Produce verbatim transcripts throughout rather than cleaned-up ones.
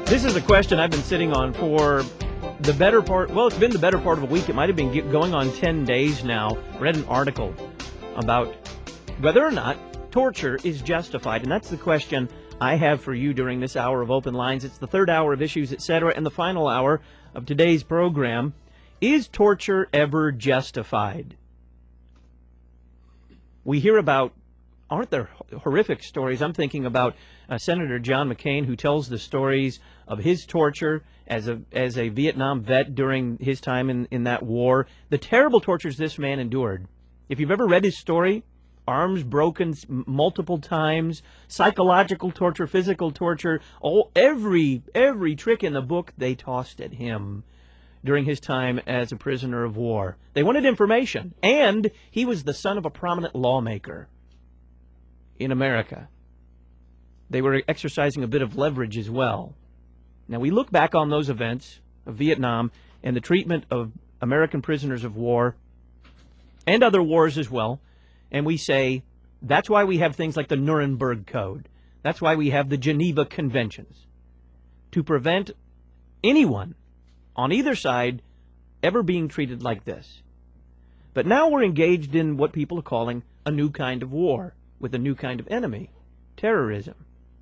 This is a question I've been sitting on for the better part, well, it's been the better part of a week. It might have been going on ten days now. I read an article about whether or not torture is justified, and that's the question I have for you during this hour of Open Lines. It's the third hour of Issues, et cetera, and the final hour of today's program. Is torture ever justified? We hear about, aren't there horrific stories? I'm thinking about uh, Senator John McCain, who tells the stories of his torture as a as a Vietnam vet during his time in, in that war. The terrible tortures this man endured. If you've ever read his story, arms broken multiple times, psychological torture, physical torture, all every every trick in the book they tossed at him during his time as a prisoner of war. They wanted information, and he was the son of a prominent lawmaker in America. They were exercising a bit of leverage as well. Now, we look back on those events of Vietnam and the treatment of American prisoners of war and other wars as well, and we say that's why we have things like the Nuremberg Code. That's why we have the Geneva Conventions, to prevent anyone on either side ever being treated like this. But now we're engaged in what people are calling a new kind of war with a new kind of enemy, terrorism.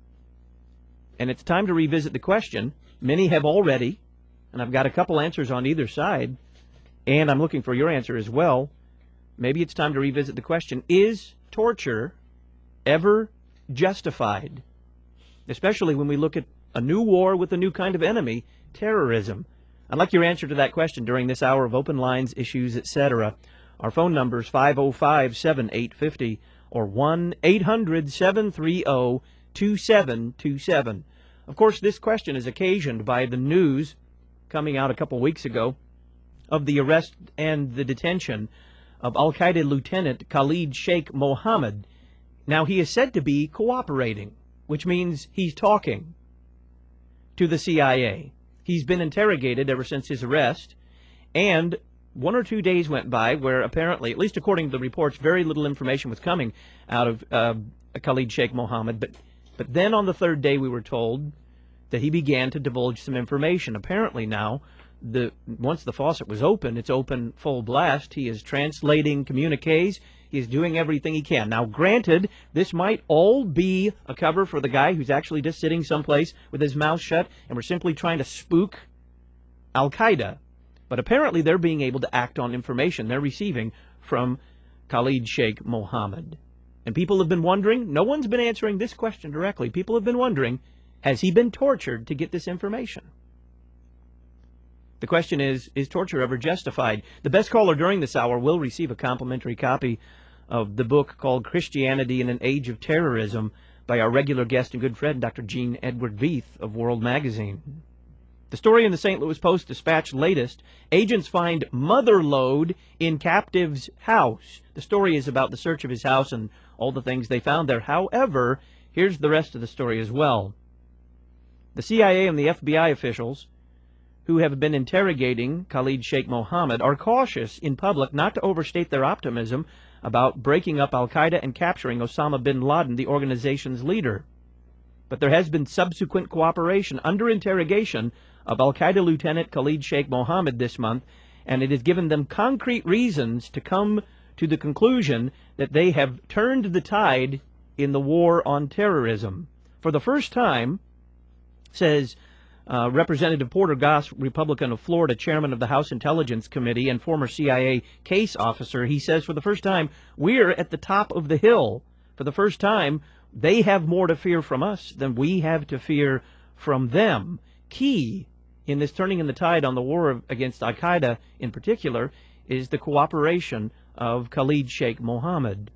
And it's time to revisit the question. Many have already, and I've got a couple answers on either side, and I'm looking for your answer as well. Maybe it's time to revisit the question, is torture ever justified? Especially when we look at a new war with a new kind of enemy, terrorism. I'd like your answer to that question during this hour of Open Lines, Issues, et cetera. Our phone number is five oh five, seven eight five oh or one eight hundred, seven three zero, two seven two seven. Of course, this question is occasioned by the news coming out a couple weeks ago of the arrest and the detention of Al-Qaeda Lieutenant Khalid Sheikh Mohammed. Now, he is said to be cooperating, which means he's talking to the C I A. He's been interrogated ever since his arrest, and one or two days went by where apparently, at least according to the reports, very little information was coming out of uh, Khalid Sheikh Mohammed. But, but then on the third day we were told that he began to divulge some information. Apparently now, the once the faucet was open, it's open full blast. He is translating communiques. He is doing everything he can. Now, granted, this might all be a cover for the guy who's actually just sitting someplace with his mouth shut, and we're simply trying to spook Al-Qaeda. But apparently they're being able to act on information they're receiving from Khalid Sheikh Mohammed. And people have been wondering, no one's been answering this question directly, people have been wondering, has he been tortured to get this information? The question is, is torture ever justified? The best caller during this hour will receive a complimentary copy of the book called Christianity in an Age of Terrorism by our regular guest and good friend, Doctor Gene Edward Veith of World Magazine. The story in the Saint Louis Post-Dispatch latest, agents find mother lode in captive's house. The story is about the search of his house and all the things they found there. However, here's the rest of the story as well. The C I A and the F B I officials who have been interrogating Khalid Sheikh Mohammed are cautious in public not to overstate their optimism about breaking up Al-Qaeda and capturing Osama bin Laden, the organization's leader. But there has been subsequent cooperation under interrogation of Al-Qaeda Lieutenant Khalid Sheikh Mohammed this month, and it has given them concrete reasons to come to the conclusion that they have turned the tide in the war on terrorism. For the first time, says Uh, Representative Porter Goss, Republican of Florida, chairman of the House Intelligence Committee and former C I A case officer, he says for the first time, we're at the top of the hill. For the first time, they have more to fear from us than we have to fear from them. Key in this turning in the tide on the war against Al-Qaeda in particular is the cooperation of Khalid Sheikh Mohammed.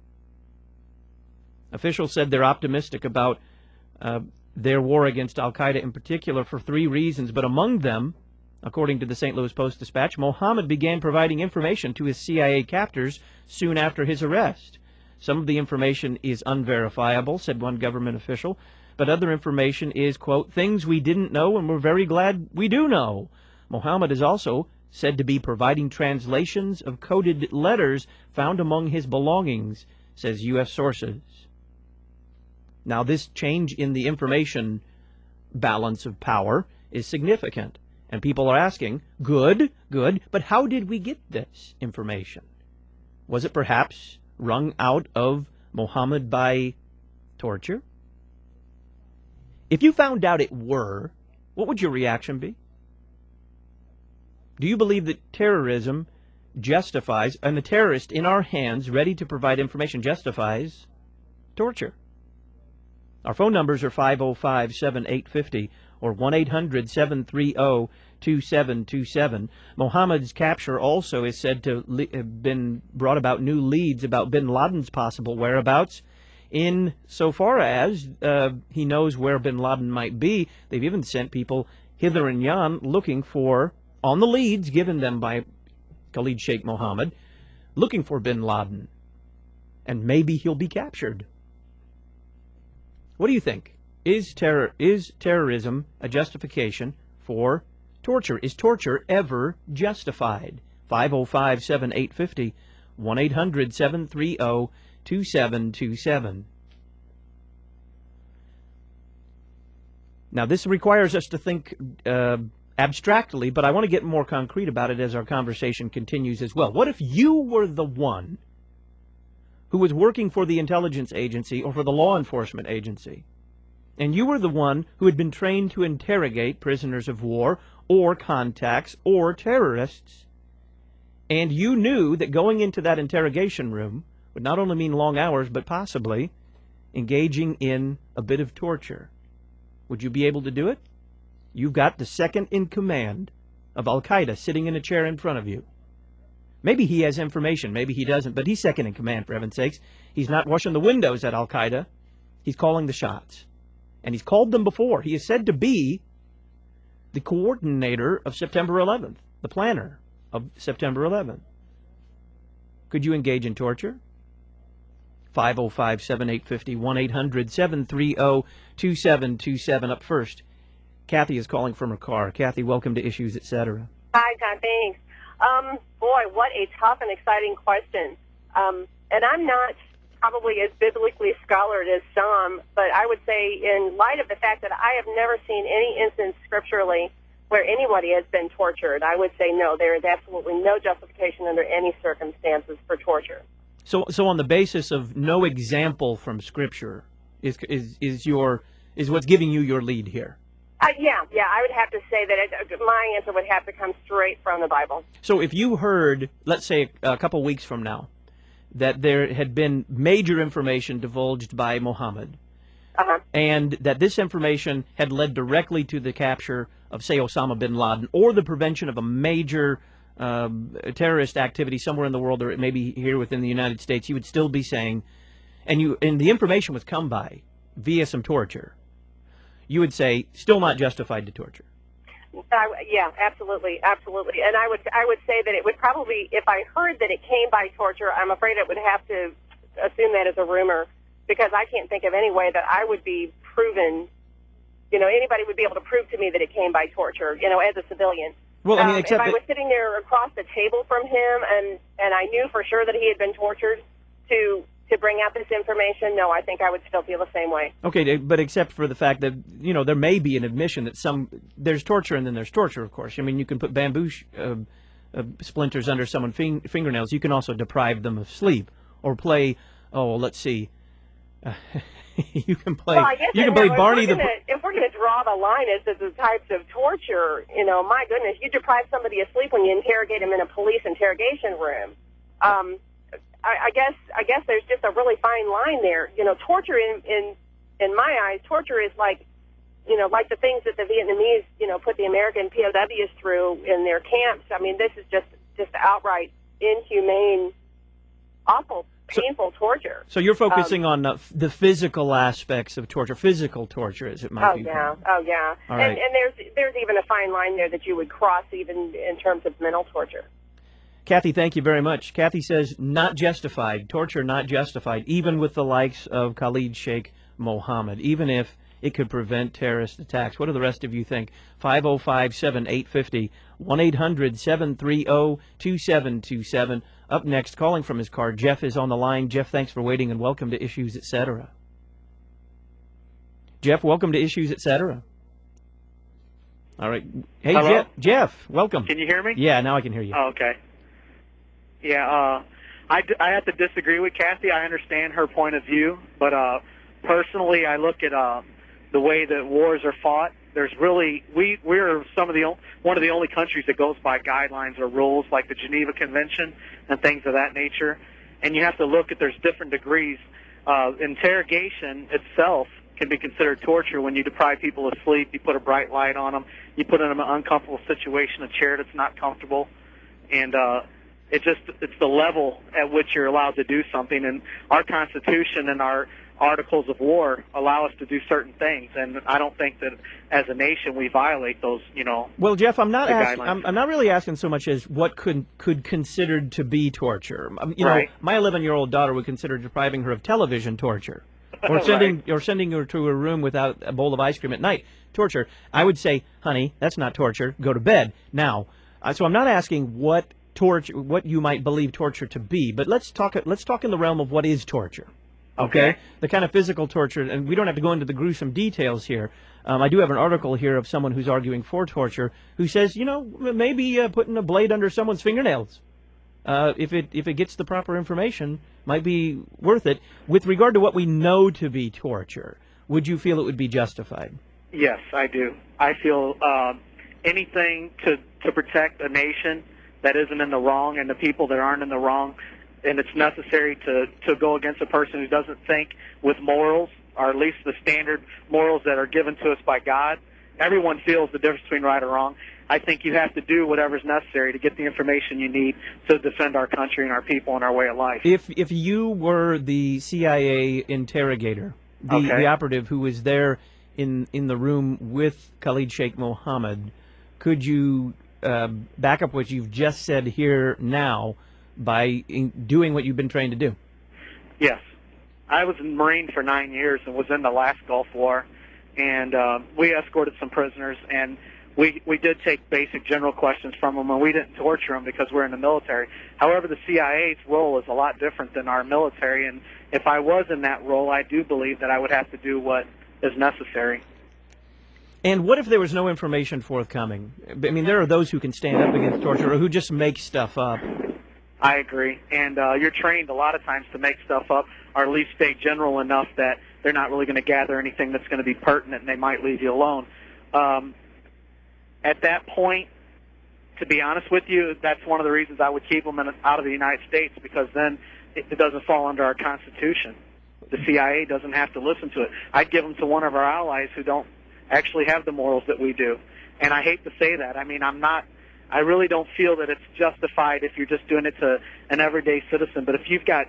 Officials said they're optimistic about uh, their war against Al-Qaeda in particular for three reasons, but among them, according to the Saint Louis Post-Dispatch, Mohammed began providing information to his C I A captors soon after his arrest. Some of the information is unverifiable, said one government official, but other information is, quote, things we didn't know and we're very glad we do know. Mohammed is also said to be providing translations of coded letters found among his belongings, says U S sources. Now, this change in the information balance of power is significant. And people are asking, good, good, but how did we get this information? Was it perhaps wrung out of Muhammad by torture? If you found out it were, what would your reaction be? Do you believe that terrorism justifies, and the terrorist in our hands ready to provide information justifies torture? Our phone numbers are five oh five, seven eight five oh or one eight hundred, seven three zero, two seven two seven. Mohammed's capture also is said to have been brought about new leads about bin Laden's possible whereabouts, in so far as uh, he knows where bin Laden might be. They've even sent people hither and yon looking for, on the leads given them by Khalid Sheikh Mohammed, looking for bin Laden. And maybe he'll be captured. What do you think? Is terror is terrorism a justification for torture? Is torture ever justified? five oh five, seven eight five oh, one eight hundred, seven three zero, two seven two seven. Now, this requires us to think uh, abstractly, but I want to get more concrete about it as our conversation continues as well. What if you were the one who was working for the intelligence agency or for the law enforcement agency, and you were the one who had been trained to interrogate prisoners of war or contacts or terrorists, and you knew that going into that interrogation room would not only mean long hours, but possibly engaging in a bit of torture? Would you be able to do it? You've got the second in command of Al-Qaeda sitting in a chair in front of you. Maybe he has information, maybe he doesn't, but he's second in command, for heaven's sakes. He's not washing the windows at Al-Qaeda. He's calling the shots. And he's called them before. He is said to be the coordinator of September eleventh, the planner of September eleventh. Could you engage in torture? five oh five, seven eight five oh, one eight hundred, seven three zero, two seven two seven. Up first, Kathy is calling from her car. Kathy, welcome to Issues, et cetera. Hi, John. Thanks. Um, boy, what a tough and exciting question. Um, and I'm not probably as biblically scholared as some, but I would say in light of the fact that I have never seen any instance scripturally where anybody has been tortured, I would say no, there is absolutely no justification under any circumstances for torture. So, so on the basis of no example from Scripture, is is is your is what's giving you your lead here? Uh, yeah, yeah, I would have to say that it, my answer would have to come straight from the Bible. So if you heard, let's say a couple weeks from now, that there had been major information divulged by Mohammed, uh-huh. and that this information had led directly to the capture of, say, Osama bin Laden, or the prevention of a major uh, terrorist activity somewhere in the world, or maybe here within the United States, you would still be saying, and you and the information was come by via some torture, you would say, still not justified to torture. Uh, yeah, absolutely, absolutely. And I would I would say that it would probably, if I heard that it came by torture, I'm afraid I would have to assume that as a rumor, because I can't think of any way that I would be proven, you know, anybody would be able to prove to me that it came by torture, you know, as a civilian. Well, I mean, um, except if I was sitting there across the table from him and, and I knew for sure that he had been tortured to to bring out this information, no, I think I would still feel the same way. Okay, but except for the fact that, you know, there may be an admission that some, there's torture and then there's torture, of course. I mean, you can put bamboo sh uh, uh, splinters under someone's fing fingernails. You can also deprive them of sleep or play, oh, let's see, uh, you can play, well, I guess you can that, play now, Barney if we're the... Gonna, if we're going to draw the line as to the types of torture, you know, my goodness, you deprive somebody of sleep when you interrogate them in a police interrogation room. Um, I, I guess I guess there's just a really fine line there. You know, torture in, in in my eyes, torture is like, you know, like the things that the Vietnamese, you know, put the American P O Ws through in their camps. I mean, this is just just outright inhumane, awful, painful so, torture. So you're focusing um, on uh, the physical aspects of torture, physical torture, as it might oh, be. Oh yeah, oh yeah. All and, right. and there's there's even a fine line there that you would cross, even in terms of mental torture. Kathy, thank you very much. Kathy says not justified, torture not justified, even with the likes of Khalid Sheikh Mohammed, even if it could prevent terrorist attacks. What do the rest of you think? five oh five, seven eight five oh, one eight hundred, seven three zero, two seven two seven. Up next, calling from his car, Jeff is on the line. Jeff, thanks for waiting and welcome to Issues, et cetera. Jeff, welcome to Issues, et cetera. All right. Hey, Hello? Jeff, Jeff, welcome. Can you hear me? Yeah, now I can hear you. Oh, okay. Yeah, uh, I, d- I have to disagree with Kathy. I understand her point of view, but uh, personally, I look at uh, the way that wars are fought. There's really we we're some of the o- one of the only countries that goes by guidelines or rules like the Geneva Convention and things of that nature. And you have to look at there's different degrees. Uh, interrogation itself can be considered torture when you deprive people of sleep, you put a bright light on them, you put them in an uncomfortable situation, a chair that's not comfortable, and uh, it just it's the level at which you're allowed to do something. And our Constitution and our Articles of War allow us to do certain things, and I don't think that as a nation we violate those, you know. Well, Jeff, I'm not the asking. guidelines. I'm, I'm not really asking so much as what could could considered to be torture. Um, You Right. know, my eleven-year-old daughter would consider depriving her of television torture, or sending or sending her to her room without a bowl of ice cream at night torture. I would say, honey, that's not torture. Go to bed now. Uh, so I'm not asking what torture, what you might believe torture to be, but let's talk. Let's talk in the realm of what is torture. Okay? Okay. The kind of physical torture, and we don't have to go into the gruesome details here. Um, I do have an article here of someone who's arguing for torture who says, you know, maybe uh, putting a blade under someone's fingernails, uh, if it if it gets the proper information, might be worth it. With regard to what we know to be torture, would you feel it would be justified? Yes, I do. I feel uh, anything to to protect a nation that isn't in the wrong and the people that aren't in the wrong, and it's necessary to, to go against a person who doesn't think with morals, or at least the standard morals that are given to us by God. Everyone feels the difference between right or wrong. I think you have to do whatever's necessary to get the information you need to defend our country and our people and our way of life. If if you were the C I A interrogator, the, Okay. the operative who was there in in the room with Khalid Sheikh Mohammed, could you uh, back up what you've just said here now by in doing what you've been trained to do? Yes. I was a Marine for nine years and was in the last Gulf War, and uh, we escorted some prisoners, and we we did take basic general questions from them, and we didn't torture them because we're in the military. However, the C I A's role is a lot different than our military, and if I was in that role, I do believe that I would have to do what is necessary. And what if there was no information forthcoming? I mean, there are those who can stand up against torture or who just make stuff up. I agree, and uh, you're trained a lot of times to make stuff up, or at least stay general enough that they're not really going to gather anything that's going to be pertinent, and they might leave you alone. Um, at that point, to be honest with you, that's one of the reasons I would keep them in, out of the United States, because then it, it doesn't fall under our Constitution. The C I A doesn't have to listen to it. I'd give them to one of our allies who don't actually have the morals that we do. And I hate to say that. I mean, I'm not, I really don't feel that it's justified if you're just doing it to an everyday citizen. But if you've got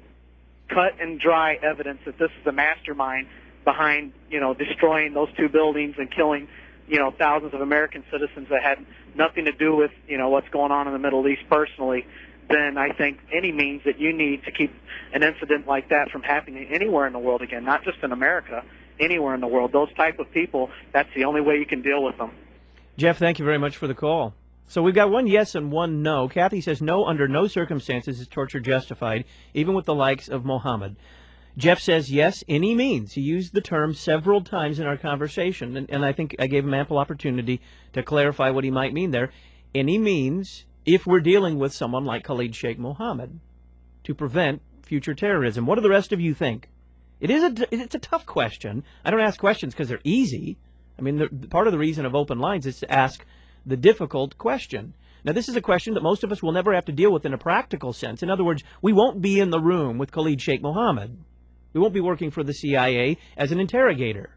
cut and dry evidence that this is a mastermind behind, you know, destroying those two buildings and killing, you know, thousands of American citizens that had nothing to do with, you know, what's going on in the Middle East personally, then I think any means that you need to keep an incident like that from happening anywhere in the world again, not just in America, anywhere in the world. Those type of people, that's the only way you can deal with them. Jeff, thank you very much for the call. So we've got one yes and one no. Kathy says no, under no circumstances is torture justified, even with the likes of Mohammed. Jeff says yes, any means. He used the term several times in our conversation, and, and I think I gave him ample opportunity to clarify what he might mean there. Any means, if we're dealing with someone like Khalid Sheikh Mohammed, to prevent future terrorism. What do the rest of you think? It is a, it's a tough question. I don't ask questions because they're easy. I mean, the, part of the reason of open lines is to ask the difficult question. Now, this is a question that most of us will never have to deal with in a practical sense. In other words, we won't be in the room with Khalid Sheikh Mohammed. We won't be working for the C I A as an interrogator.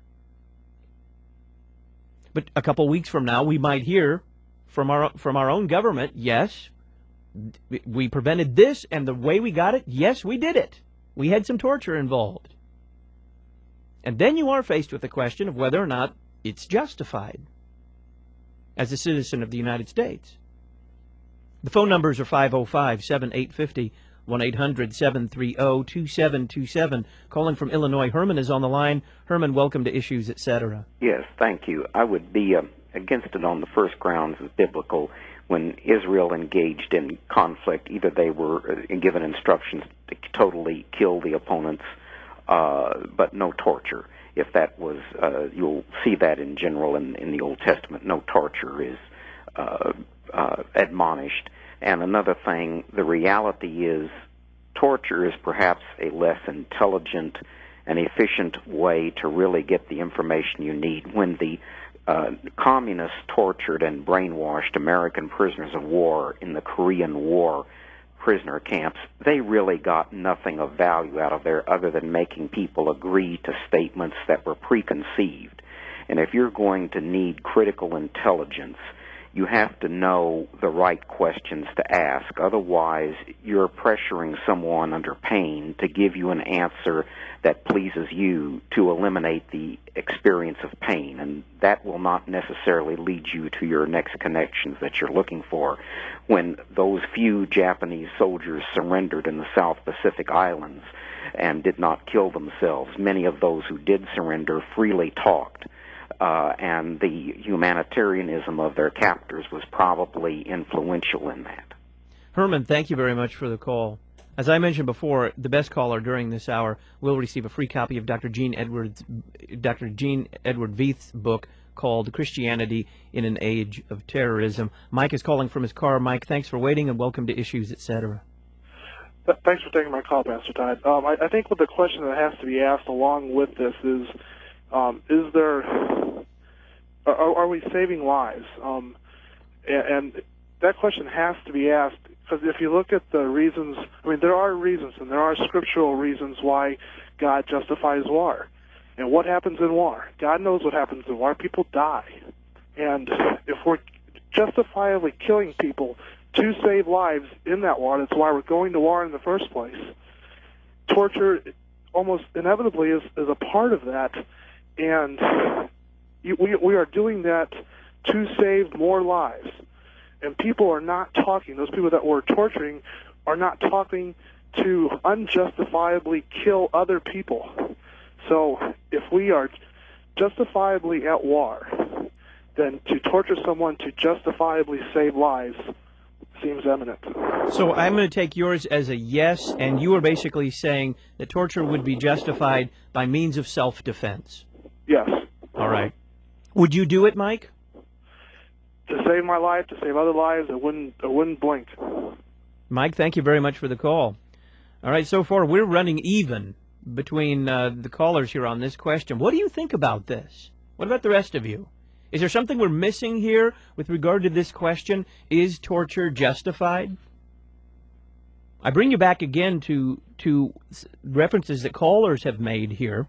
But a couple weeks from now, we might hear from our from our own government, yes, we prevented this, and the way we got it, yes, we did it. We had some torture involved. And then you are faced with the question of whether or not it's justified as a citizen of the United States. The phone numbers are five oh five, seven eight five oh, one eight hundred, seven three zero, two seven two seven. Calling from Illinois, Herman is on the line. Herman, welcome to Issues, et cetera. Yes, thank you. I would be uh, against it on the first grounds as biblical. When Israel engaged in conflict, either they were uh, given instructions to totally kill the opponents, uh, but no torture. if that was, uh, you'll see that in general in, in the Old Testament. No torture is uh, uh, admonished. And another thing, the reality is torture is perhaps a less intelligent and efficient way to really get the information you need. When the uh, communists tortured and brainwashed American prisoners of war in the Korean War prisoner camps, they really got nothing of value out of there other than making people agree to statements that were preconceived. And if you're going to need critical intelligence, you have to know the right questions to ask. Otherwise, you're pressuring someone under pain to give you an answer that pleases you to eliminate the experience of pain, and that will not necessarily lead you to your next connections that you're looking for. When those few Japanese soldiers surrendered in the South Pacific Islands and did not kill themselves, many of those who did surrender freely talked. Uh, and the humanitarianism of their captors was probably influential in that. Herman, thank you very much for the call. As I mentioned before, the best caller during this hour will receive a free copy of Doctor Gene Edwards, Doctor Gene Edward Veith's book called Christianity in an Age of Terrorism. Mike is calling from his car. Mike, thanks for waiting and welcome to Issues, et cetera. Thanks for taking my call, Pastor Todd. Um, I, I think what the question that has to be asked along with this is, um, is there, are, are we saving lives? Um, and, and that question has to be asked because if you look at the reasons, I mean, there are reasons and there are scriptural reasons why God justifies war. And what happens in war? God knows what happens in war. People die. And if we're justifiably killing people to save lives in that war, that's why we're going to war in the first place. Torture almost inevitably is, is a part of that. And you, we, we are doing that to save more lives. And people are not talking, those people that we're torturing are not talking to unjustifiably kill other people. So if we are justifiably at war, then to torture someone to justifiably save lives seems eminent. So I'm going to take yours as a yes, and you are basically saying that torture would be justified by means of self-defense. Yes. All right. Would you do it, Mike? To save my life, to save other lives, I wouldn't, I wouldn't blink. Mike, thank you very much for the call. All right, so far we're running even between uh, the callers here on this question. What do you think about this? What about the rest of you? Is there something we're missing here with regard to this question? Is torture justified? I bring you back again to, to references that callers have made here,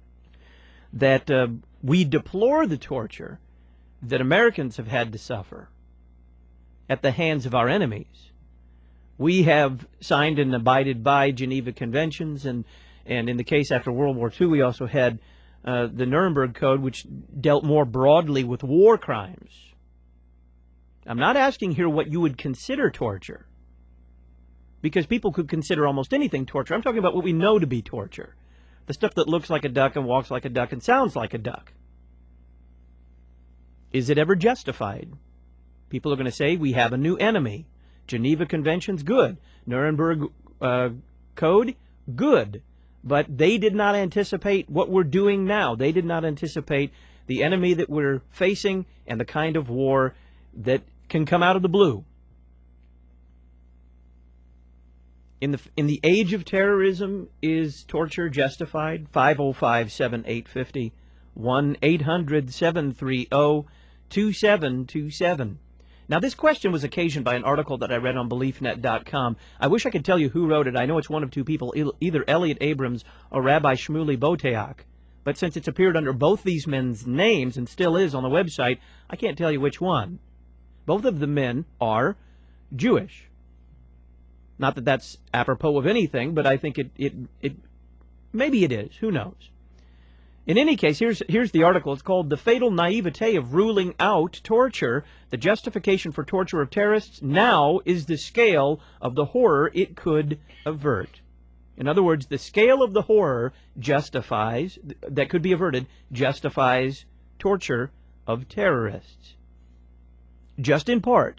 that uh, we deplore the torture that Americans have had to suffer at the hands of our enemies. We have signed and abided by Geneva Conventions, and, and in the case after World War Two, we also had uh, the Nuremberg Code, which dealt more broadly with war crimes. I'm not asking here what you would consider torture, because people could consider almost anything torture. I'm talking about what we know to be torture. The stuff that looks like a duck and walks like a duck and sounds like a duck. Is it ever justified? People are going to say, we have a new enemy. Geneva Conventions, good. Nuremberg uh, Code, good. But they did not anticipate what we're doing now. They did not anticipate the enemy that we're facing and the kind of war that can come out of the blue. In the, in the age of terrorism, is torture justified? five oh five, seven eight five oh, one eight hundred, seven three zero, two seven two seven. Now, this question was occasioned by an article that I read on belief net dot com. I wish I could tell you who wrote it. I know it's one of two people, either Elliot Abrams or Rabbi Shmuley Boteach. But since it's appeared under both these men's names and still is on the website, I can't tell you which one. Both of the men are Jewish. Not that that's apropos of anything, but I think it, it, it maybe it is. Who knows? In any case, here's, here's the article. It's called The Fatal Naivete of Ruling Out Torture. The justification for torture of terrorists now is the scale of the horror it could avert. In other words, the scale of the horror justifies, that could be averted, justifies torture of terrorists. Just in part.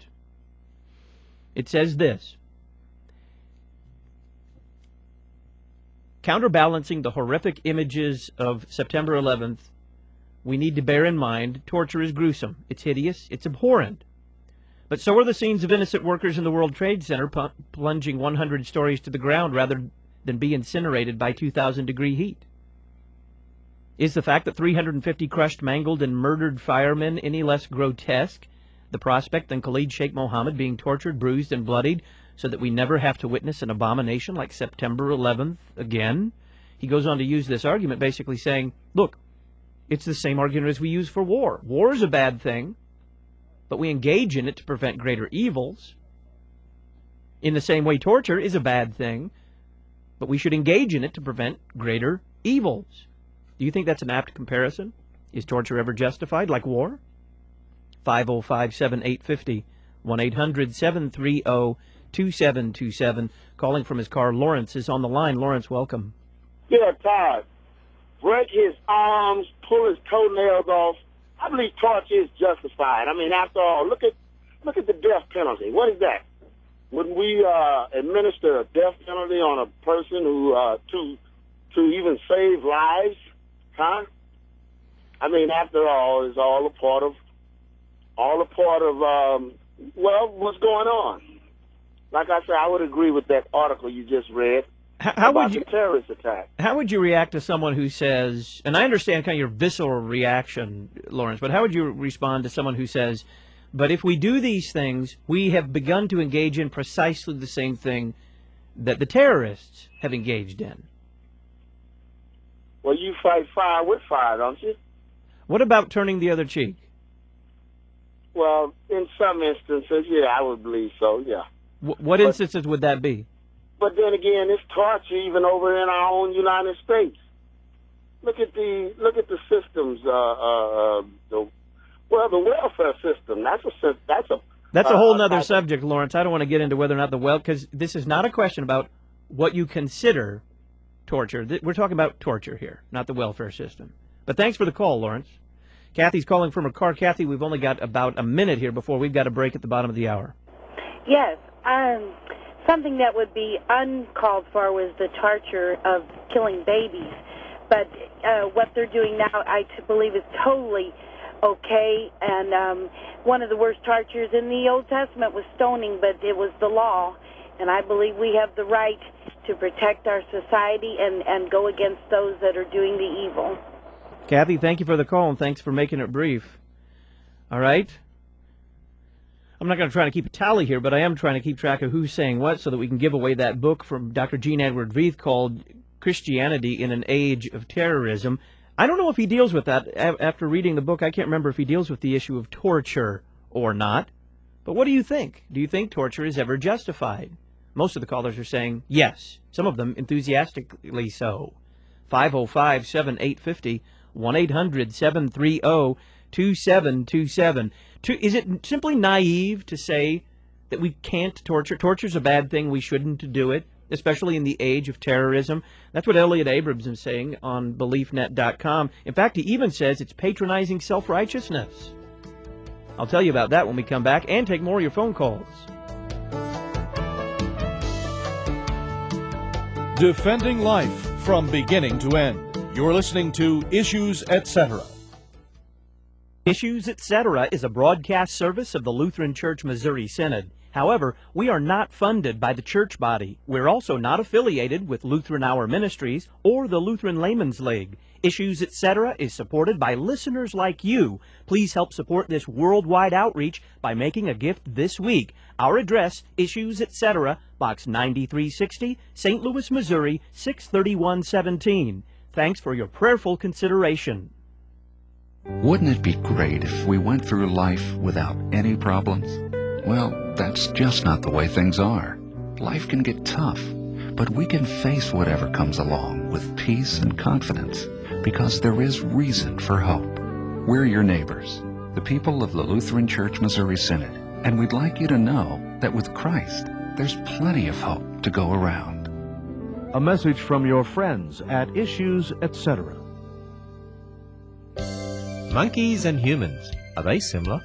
It says this. counterbalancing the horrific images of September eleventh, we need to bear in mind torture is gruesome. It's hideous. It's abhorrent. But so are the scenes of innocent workers in the World Trade Center pu- plunging one hundred stories to the ground rather than be incinerated by two thousand degree heat. Is the fact that three hundred fifty crushed, mangled, and murdered firemen any less grotesque, the prospect, than Khalid Sheikh Mohammed being tortured, bruised, and bloodied so that we never have to witness an abomination like September eleventh again? He goes on to use this argument basically saying, look, it's the same argument as we use for war. War is a bad thing, but we engage in it to prevent greater evils. In the same way, torture is a bad thing, but we should engage in it to prevent greater evils. Do you think that's an apt comparison? Is torture ever justified, like war? five oh five, seven eight five oh, one eight hundred, seven three oh, two seven two seven. Calling from his car, Lawrence is on the line. Lawrence, welcome. Yeah, Todd. Break his arms, pull his toenails off. I believe torture is justified. I mean, after all, look at look at the death penalty. What is that? When we uh, administer a death penalty on a person who uh, to to even save lives, huh? I mean, after all, it's all a part of all a part of um, well, what's going on? Like I said, I would agree with that article you just read. How, how about would you the terrorist attack? How would you react to someone who says, and I understand kind of your visceral reaction, Lawrence, but how would you respond to someone who says, but if we do these things, we have begun to engage in precisely the same thing that the terrorists have engaged in? Well, you fight fire with fire, don't you? What about turning the other cheek? Well, in some instances, yeah, I would believe so, yeah. W- what but, instances would that be? But then again, it's torture even over in our own United States. Look at the look at the systems. Uh, uh, the well, the welfare system. That's a that's a that's a uh, whole other uh, subject, Lawrence. I don't want to get into whether or not the well, because this is not a question about what you consider torture. We're talking about torture here, not the welfare system. But thanks for the call, Lawrence. Kathy's calling from her car. Kathy, we've only got about a minute here before we've got a break at the bottom of the hour. Yes. Um, something that would be uncalled for was the torture of killing babies. But uh, what they're doing now, I t- believe, is totally okay. And um, one of the worst tortures in the Old Testament was stoning, but it was the law. And I believe we have the right to protect our society and, and go against those that are doing the evil. Kathy, thank you for the call, and thanks for making it brief. All right? I'm not going to try to keep a tally here, but I am trying to keep track of who's saying what so that we can give away that book from Doctor Gene Edward Veith called Christianity in an Age of Terrorism. I don't know if he deals with that. After reading the book, I can't remember if he deals with the issue of torture or not. But what do you think? Do you think torture is ever justified? Most of the callers are saying yes, some of them enthusiastically so. five oh five, seven eight five oh, one eight hundred, seven three oh, two seven two seven. Is it simply naive to say that we can't torture? Torture's a bad thing. We shouldn't do it, especially in the age of terrorism. That's what Elliot Abrams is saying on belief net dot com. In fact, he even says it's patronizing self-righteousness. I'll tell you about that when we come back and take more of your phone calls. Defending life from beginning to end. You're listening to Issues Etc. Issues Etc. is a broadcast service of the Lutheran Church Missouri Synod. However, we are not funded by the church body. We're also not affiliated with Lutheran Hour Ministries or the Lutheran Layman's League. Issues Etc. is supported by listeners like you. Please help support this worldwide outreach by making a gift this week. Our address, Issues Etc., Box ninety-three sixty, Saint Louis, Missouri, six thirty-one seventeen. Thanks for your prayerful consideration. Wouldn't it be great if we went through life without any problems? Well, that's just not the way things are. Life can get tough, but we can face whatever comes along with peace and confidence because there is reason for hope. We're your neighbors, the people of the Lutheran Church Missouri Synod, and we'd like you to know that with Christ, there's plenty of hope to go around. A message from your friends at Issues Etc. Monkeys and humans, are they similar?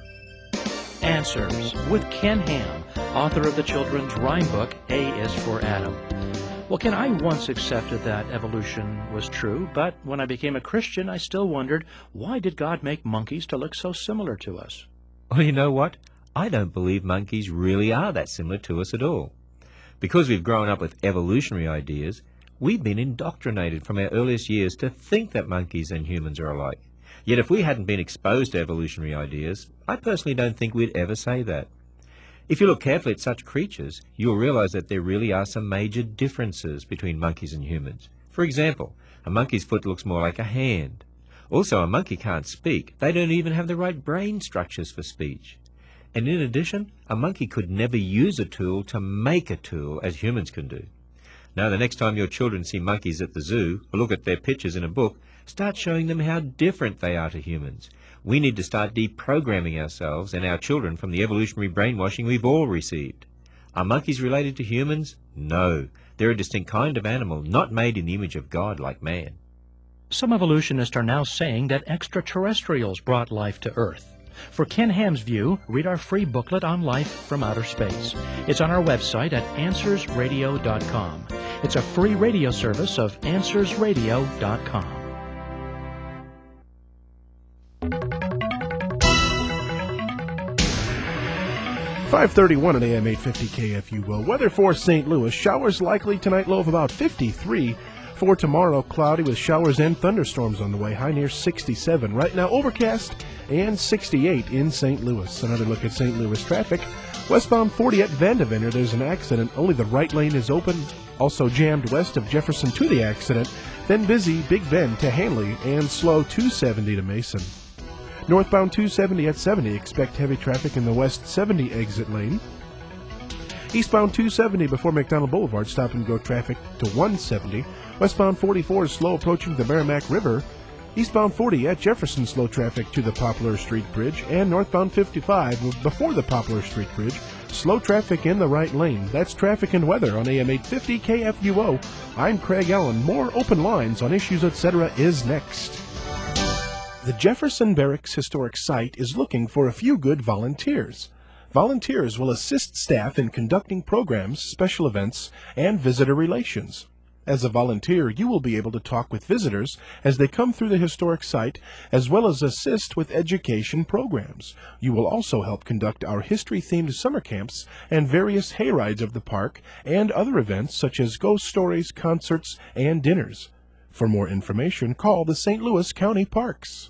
Answers with Ken Ham, author of the children's rhyme book A is for Adam. Well, Ken, I once accepted that evolution was true, but when I became a Christian, I still wondered, why did God make monkeys to look so similar to us? Well, you know what? I don't believe monkeys really are that similar to us at all. Because we've grown up with evolutionary ideas, we've been indoctrinated from our earliest years to think that monkeys and humans are alike. Yet if we hadn't been exposed to evolutionary ideas, I personally don't think we'd ever say that. If you look carefully at such creatures, you'll realize that there really are some major differences between monkeys and humans. For example, a monkey's foot looks more like a hand. Also, a monkey can't speak. They don't even have the right brain structures for speech. And in addition, a monkey could never use a tool to make a tool as humans can do. Now, the next time your children see monkeys at the zoo or look at their pictures in a book, start showing them how different they are to humans. We need to start deprogramming ourselves and our children from the evolutionary brainwashing we've all received. Are monkeys related to humans? No. They're a distinct kind of animal, not made in the image of God like man. Some evolutionists are now saying that extraterrestrials brought life to Earth. For Ken Ham's view, read our free booklet on life from outer space. It's on our website at answers radio dot com. It's a free radio service of answers radio dot com. five thirty-one at A M eight fifty K F U O. Weather for Saint Louis. Showers likely tonight, low of about fifty-three. For tomorrow, cloudy with showers and thunderstorms on the way, high near sixty-seven. Right now, overcast and sixty-eight in Saint Louis. Another look at Saint Louis traffic. Westbound forty at Vanderbilt, there's an accident. Only the right lane is open. Also jammed west of Jefferson to the accident. Then busy Big Bend to Hanley and slow two seventy to Mason. Northbound two seventy at seventy, expect heavy traffic in the west seventy exit lane. Eastbound two seventy before McDonald Boulevard, stop and go traffic to one seventy. Westbound forty-four is slow approaching the Merrimack River. Eastbound forty at Jefferson, slow traffic to the Poplar Street Bridge. And northbound fifty-five before the Poplar Street Bridge, slow traffic in the right lane. That's traffic and weather on A M eight fifty K F U O. I'm Craig Allen. More open lines on Issues Etc. is next. The Jefferson Barracks Historic Site is looking for a few good volunteers. Volunteers will assist staff in conducting programs, special events, and visitor relations. As a volunteer, you will be able to talk with visitors as they come through the historic site, as well as assist with education programs. You will also help conduct our history-themed summer camps and various hayrides of the park and other events such as ghost stories, concerts, and dinners. For more information, call the Saint Louis County Parks.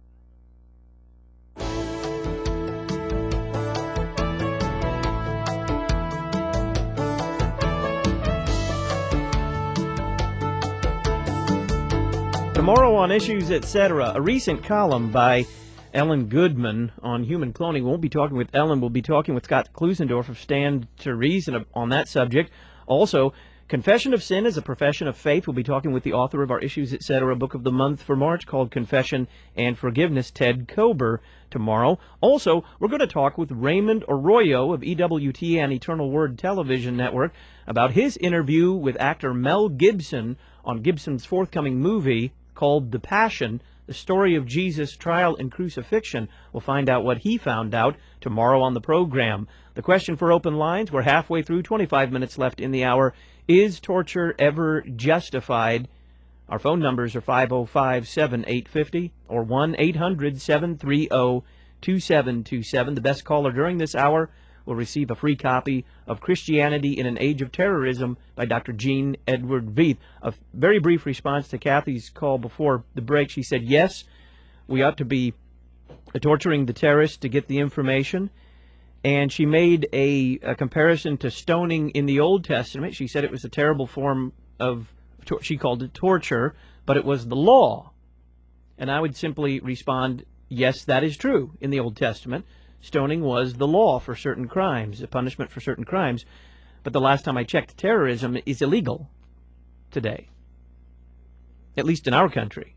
Tomorrow on Issues Etc., a recent column by Ellen Goodman on human cloning. We won't be talking with Ellen. We'll be talking with Scott Klusendorf of Stand to Reason on that subject. Also, Confession of Sin is a profession of faith. We'll be talking with the author of our Issues Etc. book of the month for March called Confession and Forgiveness, Ted Kober, tomorrow. Also, we're going to talk with Raymond Arroyo of E W T N Eternal Word Television Network about his interview with actor Mel Gibson on Gibson's forthcoming movie called The Passion, the story of Jesus' trial and crucifixion. We'll find out what he found out tomorrow on the program. The question for open lines, we're halfway through, twenty-five minutes left in the hour. Is torture ever justified? Our phone numbers are five oh five, seven eight five oh or one eight hundred, seven three oh, two seven two seven. The best caller during this hour will receive a free copy of Christianity in an Age of Terrorism by Doctor Jean Edward Veith. A very brief response to Kathy's call before the break. She said, yes, we ought to be torturing the terrorists to get the information. And she made a, a comparison to stoning in the Old Testament. She said it was a terrible form of, she called it torture, but it was the law. And I would simply respond, yes, that is true. In the Old Testament, stoning was the law for certain crimes, a punishment for certain crimes. But the last time I checked, terrorism is illegal today, at least in our country.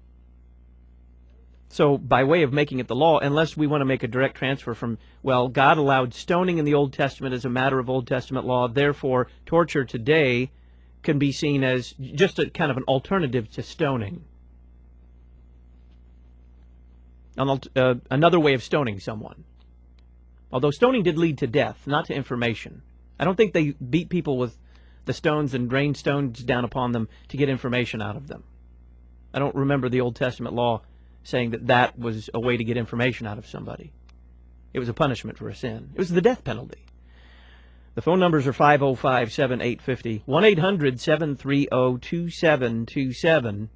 So by way of making it the law, unless we want to make a direct transfer from, well, God allowed stoning in the Old Testament as a matter of Old Testament law, therefore torture today can be seen as just a kind of an alternative to stoning. An, uh, another way of stoning someone. Although stoning did lead to death, not to information. I don't think they beat people with the stones and rain stones down upon them to get information out of them. I don't remember the Old Testament law saying that that was a way to get information out of somebody. It was a punishment for a sin. It was the death penalty. The phone numbers are five oh five, seven eight five oh, one eight hundred, seven three oh, two seven two seven.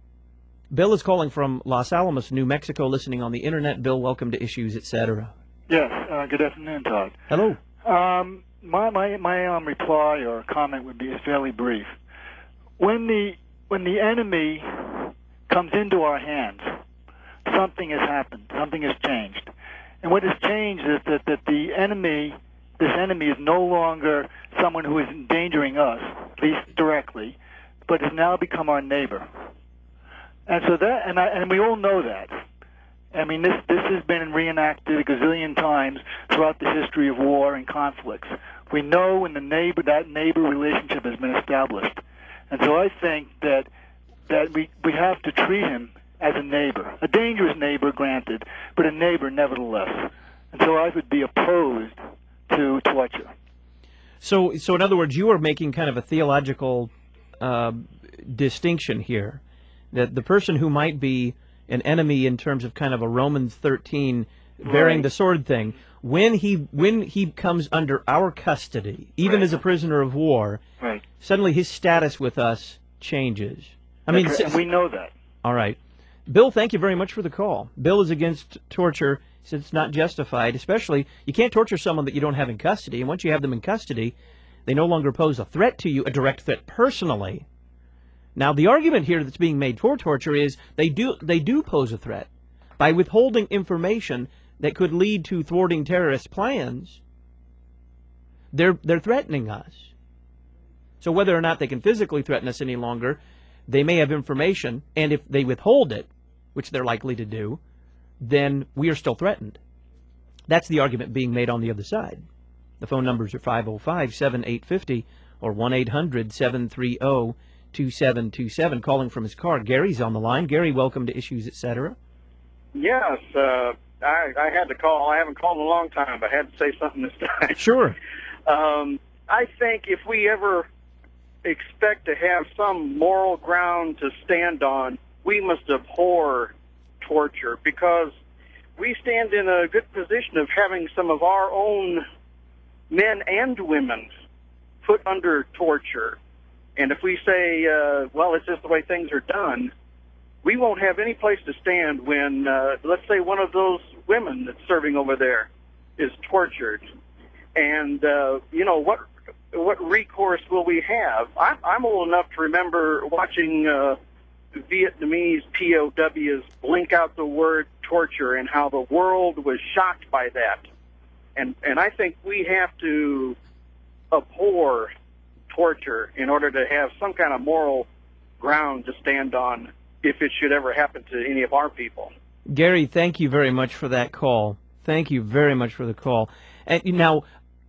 Bill is calling from Los Alamos, New Mexico, listening on the Internet. Bill, welcome to Issues, et cetera. Yes, uh, good afternoon, Todd. Hello. Um, my my, my um, reply or comment would be fairly brief. When the, when the enemy comes into our hands, something has happened, something has changed. And what has changed is that, that the enemy, this enemy is no longer someone who is endangering us, at least directly, but has now become our neighbor. And so that, and I, and we all know that. I mean, this this has been reenacted a gazillion times throughout the history of war and conflicts. We know when the neighbor, that neighbor relationship has been established. And so I think that that we we have to treat him as a neighbor, a dangerous neighbor, granted, but a neighbor nevertheless. And so I would be opposed to torture. So, so in other words, you are making kind of a theological uh, distinction here, that the person who might be an enemy in terms of kind of a Romans thirteen bearing Right. the sword thing, when he when he comes under our custody, even Right. as a prisoner of war, Right. suddenly his status with us changes. I mean, That's right, and we know that. all right. Bill, thank you very much for the call. Bill is against torture. He says it's not justified, especially you can't torture someone that you don't have in custody. And once you have them in custody, they no longer pose a threat to you, a direct threat personally. Now, the argument here that's being made for torture is they do they do pose a threat. By withholding information that could lead to thwarting terrorist plans, they're, they're threatening us. So whether or not they can physically threaten us any longer, they may have information, and if they withhold it, which they're likely to do, then we are still threatened. That's the argument being made on the other side. The phone numbers are five oh five, seven eight five oh or one eight hundred, seven three oh, two seven two seven. Calling from his car. Gary's on the line. Gary, welcome to Issues, et cetera. Yes, uh, I, I had to call. I haven't called in a long time, but I had to say something this time. Sure. Um, I think if we ever expect to have some moral ground to stand on, we must abhor torture, because we stand in a good position of having some of our own men and women put under torture. And if we say, uh, well, it's just the way things are done, we won't have any place to stand when, uh, let's say, one of those women that's serving over there is tortured. And, uh, you know, what what recourse will we have? I'm, I'm old enough to remember watching uh, Vietnamese P O Ws blink out the word torture and how the world was shocked by that. And, and I think we have to abhor torture in order to have some kind of moral ground to stand on if it should ever happen to any of our people. Gary, thank you very much for that call. Thank you very much for the call. And now,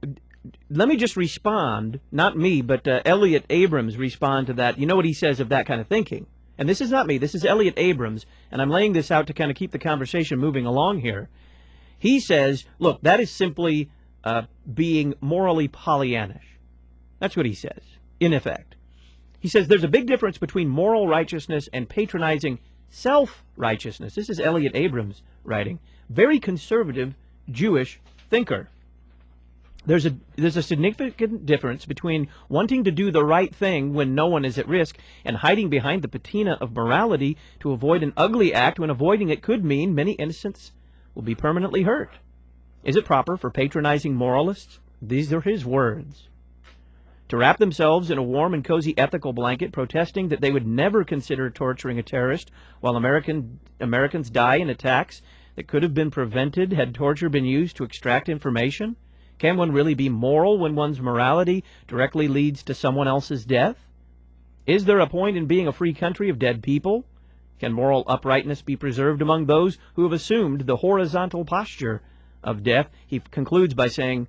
let me just respond, not me, but uh, Elliot Abrams respond to that. You know what he says of that kind of thinking. And this is not me, this is Elliot Abrams, and I'm laying this out to kind of keep the conversation moving along here. He says, look, that is simply uh, being morally Pollyannish. That's what he says, in effect. He says there's a big difference between moral righteousness and patronizing self-righteousness. This is Elliot Abrams writing. Very conservative Jewish thinker. There's a, there's a significant difference between wanting to do the right thing when no one is at risk and hiding behind the patina of morality to avoid an ugly act when avoiding it could mean many innocents will be permanently hurt. Is it proper for patronizing moralists? These are his words. To wrap themselves in a warm and cozy ethical blanket, protesting that they would never consider torturing a terrorist while American Americans die in attacks that could have been prevented had torture been used to extract information? Can one really be moral when one's morality directly leads to someone else's death? Is there a point in being a free country of dead people? Can moral uprightness be preserved among those who have assumed the horizontal posture of death? He concludes by saying,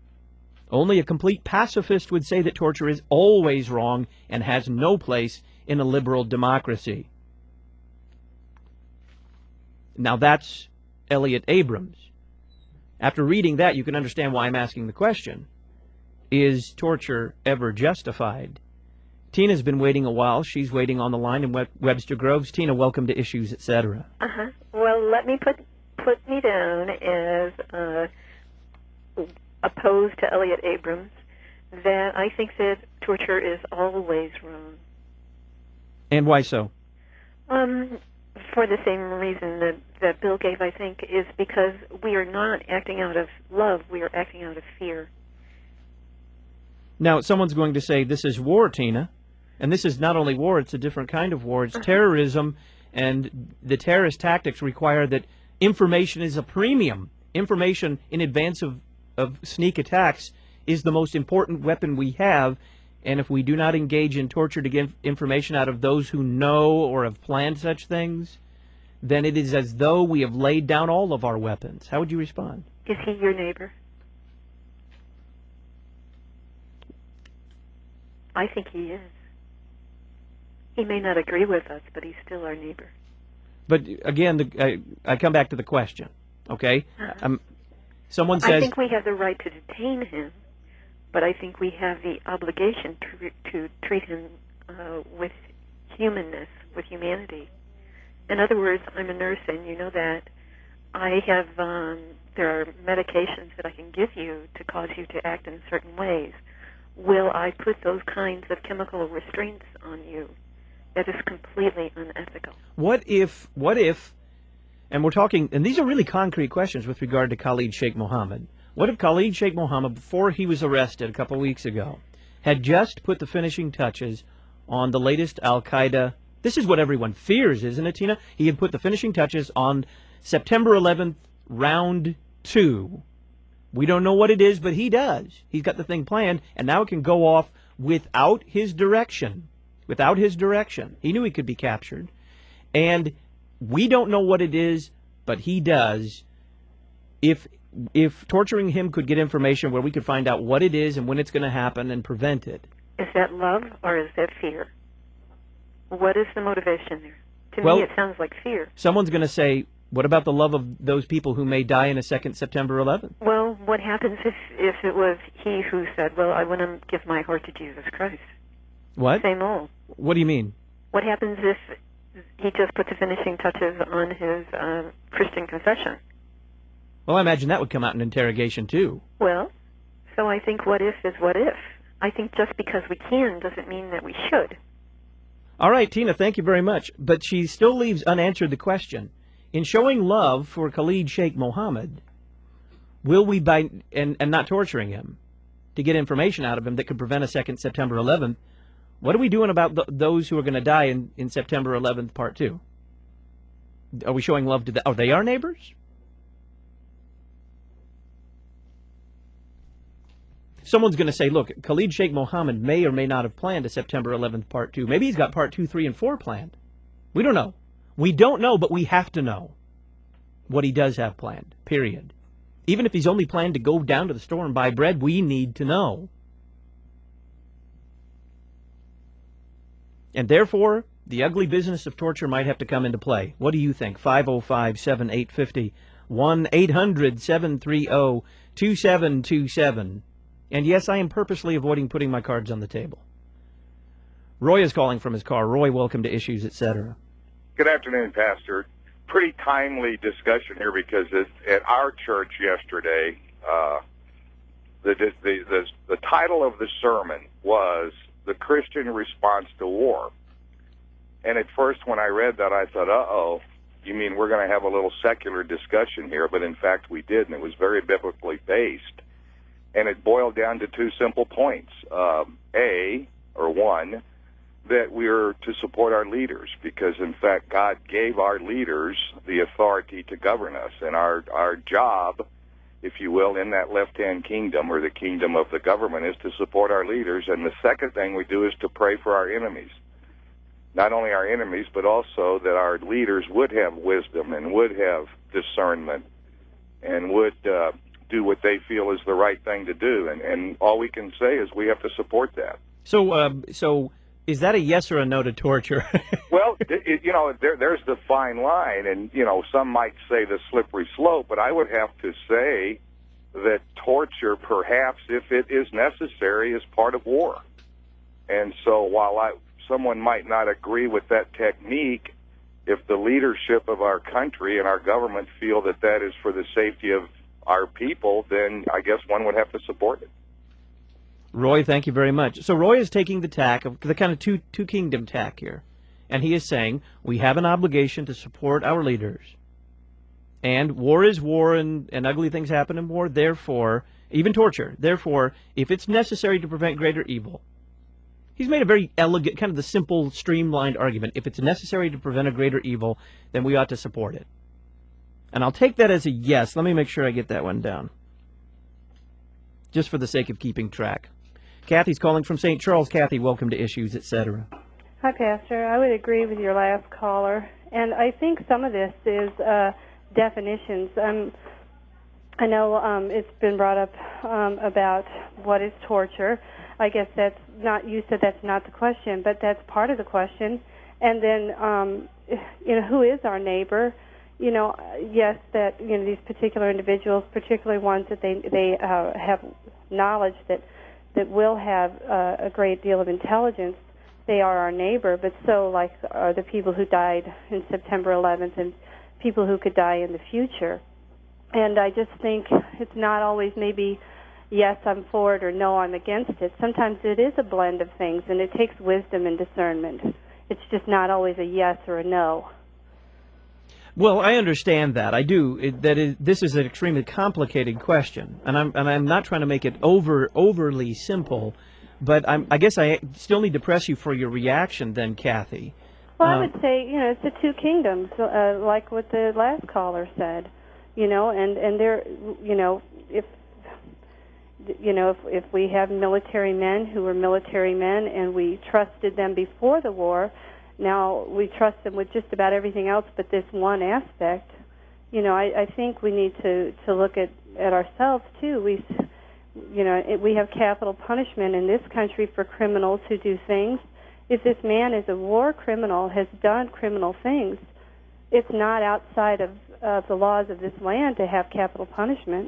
only a complete pacifist would say that torture is always wrong and has no place in a liberal democracy. Now that's Elliot Abrams. After reading that, you can understand why I'm asking the question. is torture ever justified? Tina's been waiting a while. She's waiting on the line in Web- Webster Groves. Tina, welcome to Issues, et cetera. Uh-huh. Well, let me put put me down as uh, opposed to Elliot Abrams, that I think that torture is always wrong. And why so? Um, for the same reason that, that Bill gave, I think, is because we are not acting out of love, we are acting out of fear. Now, someone's going to say, this is war, Tina. And this is not only war, it's a different kind of war. It's Uh-huh. terrorism, and the terrorist tactics require that information is a premium. Information in advance of, of sneak attacks is the most important weapon we have, and if we do not engage in torture to get information out of those who know or have planned such things, then it is as though we have laid down all of our weapons. How would you respond? Is he your neighbor? I think he is. He may not agree with us, but he's still our neighbor. But again, the, I, I come back to the question, okay? Uh-huh. Um, someone says... I think we have the right to detain him, but I think we have the obligation to, to treat him uh, with humanness, with humanity. In other words, I'm a nurse, and you know that. I have, um, there are medications that I can give you to cause you to act in certain ways. Will I put those kinds of chemical restraints on you? That is completely unethical. What if, what if, and we're talking, and these are really concrete questions with regard to Khalid Sheikh Mohammed. What if Khalid Sheikh Mohammed, before he was arrested a couple of weeks ago, had just put the finishing touches on the latest Al-Qaeda, this is what everyone fears, isn't it, Tina? He had put the finishing touches on September eleventh, round two. We don't know what it is, but he does. He's got the thing planned, and now it can go off without his direction. Without his direction. He knew he could be captured. And we don't know what it is, but he does. If if torturing him could get information where we could find out what it is and when it's going to happen and prevent it. Is that love or is that fear? What is the motivation there? To Well, me, it sounds like fear. Someone's going to say, what about the love of those people who may die in a second September eleventh? Well, what happens if, if it was he who said, well, I want to give my heart to Jesus Christ? What? Same old. What do you mean? What happens if he just put the finishing touches on his uh, Christian confession? Well, I imagine that would come out in interrogation, too. Well, so I think what if is what if. I think just because we can doesn't mean that we should. All right, Tina, thank you very much. But she still leaves unanswered the question. In showing love for Khalid Sheikh Mohammed, will we, by and, and not torturing him, to get information out of him that could prevent a second September eleventh, what are we doing about th those who are going to die in, in September eleventh, part two? Are we showing love to them? Are they our neighbors? Someone's going to say, look, Khalid Sheikh Mohammed may or may not have planned a September eleventh, part two. Maybe he's got part two, three, and four planned. We don't know. We don't know, but we have to know what he does have planned, period. Even if he's only planned to go down to the store and buy bread, we need to know. And therefore, the ugly business of torture might have to come into play. What do you think? five oh five, seven eight five oh, one eight hundred, seven three zero, two seven two seven. And yes, I am purposely avoiding putting my cards on the table. Roy is calling from his car. Roy, welcome to Issues, et cetera. Good afternoon, Pastor. Pretty timely discussion here because it, at our church yesterday, uh, the, the, the, the title of the sermon was The Christian Response to War. And at first when I read that, I thought, uh-oh, you mean we're going to have a little secular discussion here? But in fact, we did, and it was very biblically based. And it boiled down to two simple points. Um, A, or one, that we are to support our leaders because, in fact, God gave our leaders the authority to govern us. And our, our job, if you will, in that left-hand kingdom or the kingdom of the government is to support our leaders. And the second thing we do is to pray for our enemies. Not only our enemies, but also that our leaders would have wisdom and would have discernment and would uh, do what they feel is the right thing to do. And, and all we can say is we have to support that. So, um, so is that a yes or a no to torture? Well, it, it, you know, there, there's the fine line, and, you know, some might say the slippery slope, but I would have to say that torture, perhaps, if it is necessary, is part of war. And so while I, someone might not agree with that technique, if the leadership of our country and our government feel that that is for the safety of our people, then I guess one would have to support it. Roy, thank you very much. So Roy is taking the tack of the kind of two two kingdom tack here, and he is saying we have an obligation to support our leaders, and war is war, and, and ugly things happen in war. Therefore, even torture. Therefore, if it's necessary to prevent greater evil, he's made a very elegant, kind of the simple, streamlined argument. If it's necessary to prevent a greater evil, then we ought to support it. And I'll take that as a yes. Let me make sure I get that one down, just for the sake of keeping track. Kathy's calling from Saint Charles. Kathy, welcome to Issues, et cetera. Hi, Pastor. I would agree with your last caller, and I think some of this is uh, definitions. Um, I know um, it's been brought up um, about what is torture. I guess that's not, you said that's not the question, but that's part of the question. And then, um, you know, who is our neighbor? You know, yes, that, you know, these particular individuals, particularly ones that they, they uh, have knowledge that that will have uh, a great deal of intelligence, they are our neighbor, but so like are the people who died in September eleventh and people who could die in the future. And I just think it's not always maybe, yes, I'm for it, or no, I'm against it. Sometimes it is a blend of things, and it takes wisdom and discernment. It's just not always a yes or a no. Well, I understand that. I do. It, that is, this is an extremely complicated question, and I'm and I'm not trying to make it over overly simple, but I'm, I guess I still need to press you for your reaction, then, Kathy. Well, um, I would say, you know, it's the two kingdoms, uh, like what the last caller said, you know, and and there, you know, if you know, if if we have military men who were military men and we trusted them before the war. Now we trust them with just about everything else but this one aspect. You know, I, I think we need to, to look at, at ourselves, too. We, you know, it, we have capital punishment in this country for criminals who do things. If this man is a war criminal, has done criminal things, it's not outside of, of the laws of this land to have capital punishment.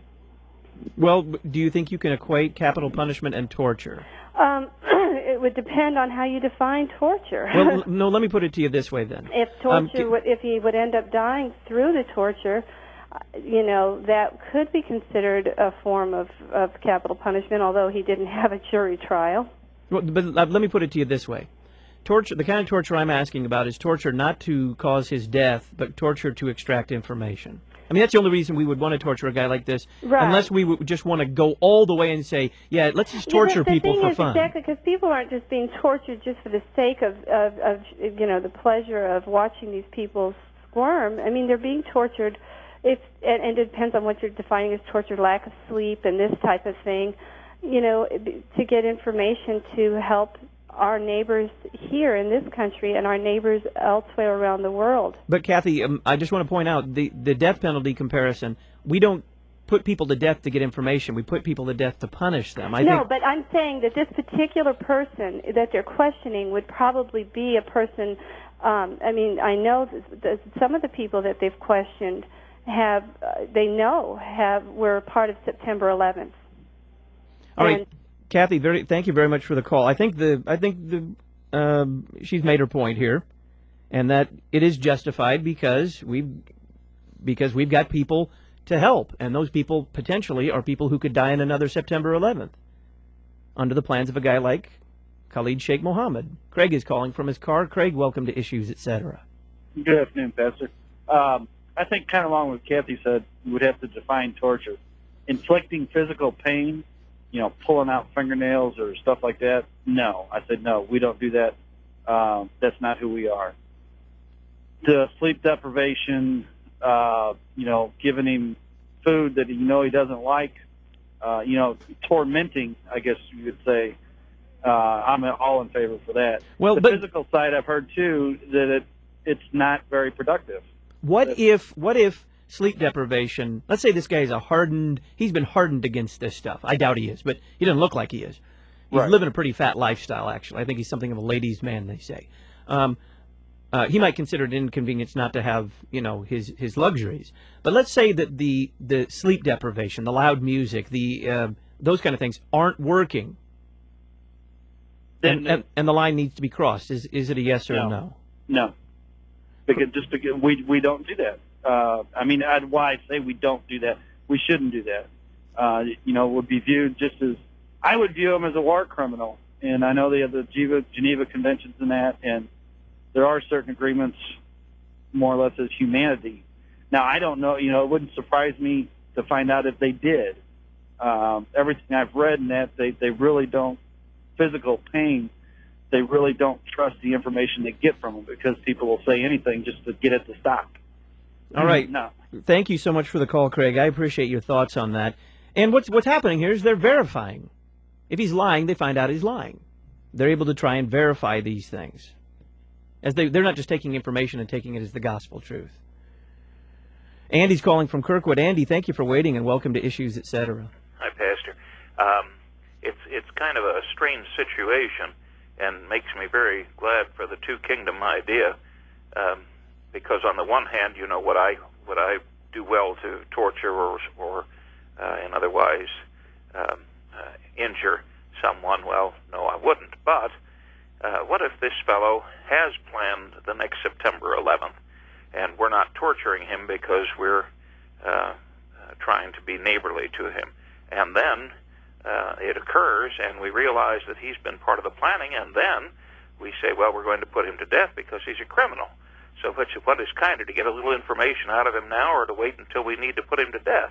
Well, do you think you can equate capital punishment and torture? Um, it would depend on how you define torture. Well, no, let me put it to you this way then. If Um, torture, would, if he would end up dying through the torture, uh, you know, that could be considered a form of, of capital punishment, although he didn't have a jury trial. Well, but uh, let me put it to you this way. Torture, the kind of torture I'm asking about is torture not to cause his death, but torture to extract information. I mean, that's the only reason we would want to torture a guy like this, Right. unless we would just want to go all the way and say, yeah, let's just torture Yeah, the, the people thing for is, fun. Exactly, because people aren't just being tortured just for the sake of, of, of, you know, the pleasure of watching these people squirm. I mean, they're being tortured, if, and, and it depends on what you're defining as torture, lack of sleep and this type of thing, you know, to get information to help our neighbors here in this country and our neighbors elsewhere around the world. But, Kathy, um, I just want to point out, the, the death penalty comparison, we don't put people to death to get information. We put people to death to punish them. I no, think, but I'm saying that this particular person that they're questioning would probably be a person, um, I mean, I know that that some of the people that they've questioned have, uh, they know, have were part of September eleventh. all and, right, Kathy, very, thank you very much for the call. I think the I think the um, she's made her point here, and that it is justified because we because we've got people to help, and those people potentially are people who could die in another September eleventh under the plans of a guy like Khalid Sheikh Mohammed. Craig is calling from his car. Craig, welcome to Issues, et cetera. Good afternoon, Pastor. Um, I think kind of along with Kathy said, we would have to define torture. Inflicting physical pain, you know, pulling out fingernails or stuff like that, no. I said, no, we don't do that. Um, that's not who we are. The sleep deprivation, uh, you know, giving him food that you know he doesn't like, uh, you know, tormenting, I guess you could say, uh, I'm all in favor for that. Well, the but- physical side, I've heard, too, that it it's not very productive. What if what if sleep deprivation, let's say this guy is a hardened, he's been hardened against this stuff. I doubt he is, but he doesn't look like he is. He's Right. living a pretty fat lifestyle, actually. I think he's something of a ladies' man, they say. Um, Uh, he might consider it an inconvenience not to have, you know, his, his luxuries. But let's say that the, the sleep deprivation, the loud music, the uh, those kind of things aren't working, and, and, and the line needs to be crossed. Is is it a yes or No. a no? No, because just because we we don't do that. Uh, I mean, I'd, why I say we don't do that. We shouldn't do that. Uh, you know, would be viewed just as I would view him as a war criminal. And I know they have the Geneva, Geneva Conventions and that, and there are certain agreements, more or less as humanity. Now, I don't know. You know, it wouldn't surprise me to find out if they did. Um, everything I've read in that, they they really don't physical pain. They really don't trust the information they get from them because people will say anything just to get it to stop. All right. No. Thank you so much for the call, Craig. I appreciate your thoughts on that. And what's what's happening here is they're verifying. If he's lying, they find out he's lying. They're able to try and verify these things. As they, they're not just taking information and taking it as the gospel truth. Andy's calling from Kirkwood. Andy, thank you for waiting and welcome to Issues, et cetera. Hi, Pastor. Um, it's it's kind of a strange situation and makes me very glad for the two kingdom idea. Um, because on the one hand, you know, would I would I do well to torture or or uh, and otherwise um, uh, injure someone? Well, no, I wouldn't. But uh, what if this fellow has planned the next September eleventh, and we're not torturing him because we're uh, uh, trying to be neighborly to him, and then uh, it occurs, and we realize that he's been part of the planning, and then we say, well, we're going to put him to death because he's a criminal. So which, what is kinder, to get a little information out of him now or to wait until we need to put him to death?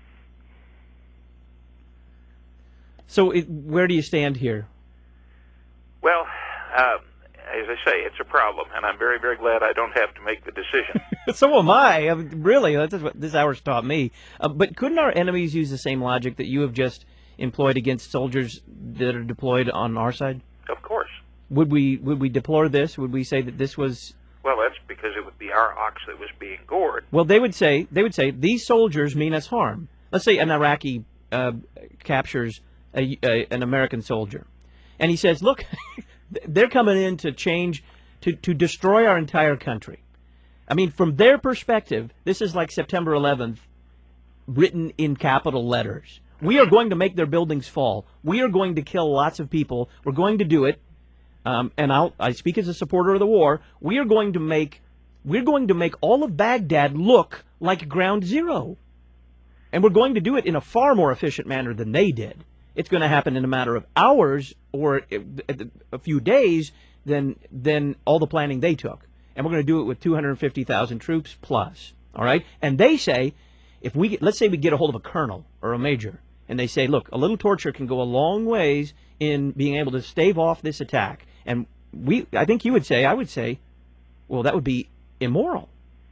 So it, where do you stand here? Well, uh, as I say, it's a problem, and I'm very, very glad I don't have to make the decision. So am I. I mean, really, that's what this hour's taught me. Uh, but couldn't our enemies use the same logic that you have just employed against soldiers that are deployed on our side? Of course. Would we would we deplore this? Would we say that this was... Well, that's because it would be our ox that was being gored. Well, they would say they would say these soldiers mean us harm. Let's say an Iraqi uh, captures a, a, an American soldier, and he says, "Look, they're coming in to change, to to destroy our entire country." I mean, from their perspective, this is like September eleventh, written in capital letters. We are going to make their buildings fall. We are going to kill lots of people. We're going to do it. Um, and I'll, I speak as a supporter of the war. We are going to make, we're going to make all of Baghdad look like Ground Zero, and we're going to do it in a far more efficient manner than they did. It's going to happen in a matter of hours or a few days than than all the planning they took, and we're going to do it with two hundred fifty thousand troops plus. All right, and they say, if we get, let's say we get a hold of a colonel or a major, and they say, look, a little torture can go a long ways in being able to stave off this attack. And we, I think you would say, I would say, well, that would be immoral.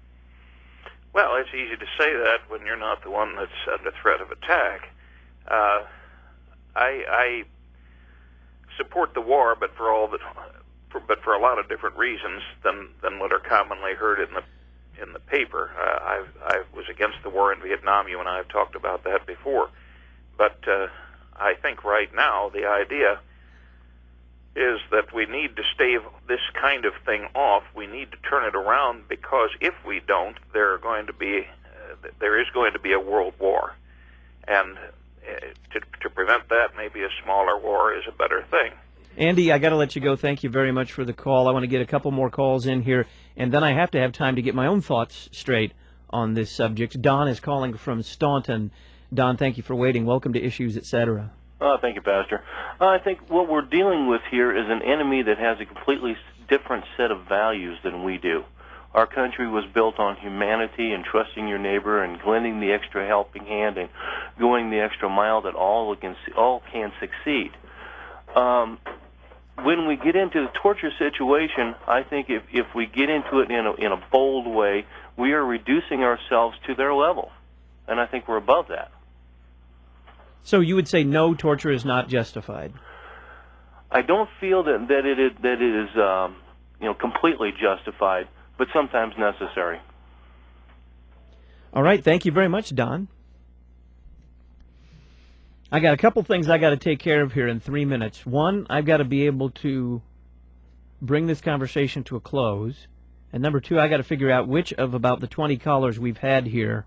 Well, it's easy to say that when you're not the one that's under threat of attack. Uh, I, I support the war, but for all that, for, but for a lot of different reasons than than what are commonly heard in the in the paper. Uh, I I was against the war in Vietnam. You and I have talked about that before, but uh, I think right now the idea is that we need to stave this kind of thing off. We need to turn it around, because if we don't, there are going to be uh, there is going to be a world war, and uh, to to prevent that, maybe a smaller war is a better thing. Andy, I got to let you go. Thank you very much for the call. I want to get a couple more calls in here, and then I have to have time to get my own thoughts straight on this subject. Don is calling from Staunton. Don, thank you for waiting. Welcome to Issues, et cetera. Uh, thank you, Pastor. Uh, I think what we're dealing with here is an enemy that has a completely different set of values than we do. Our country was built on humanity and trusting your neighbor and lending the extra helping hand and going the extra mile that all can, all can succeed. Um, when we get into the torture situation, I think if, if we get into it in a, in a bold way, we are reducing ourselves to their level, and I think we're above that. So you would say no, torture is not justified? I don't feel that that it is, that it is um, you know, completely justified, but sometimes necessary. All right, thank you very much, Don. I got a couple things I got to take care of here in three minutes. One, I've got to be able to bring this conversation to a close, And number two, I got to figure out which of about the twenty callers we've had here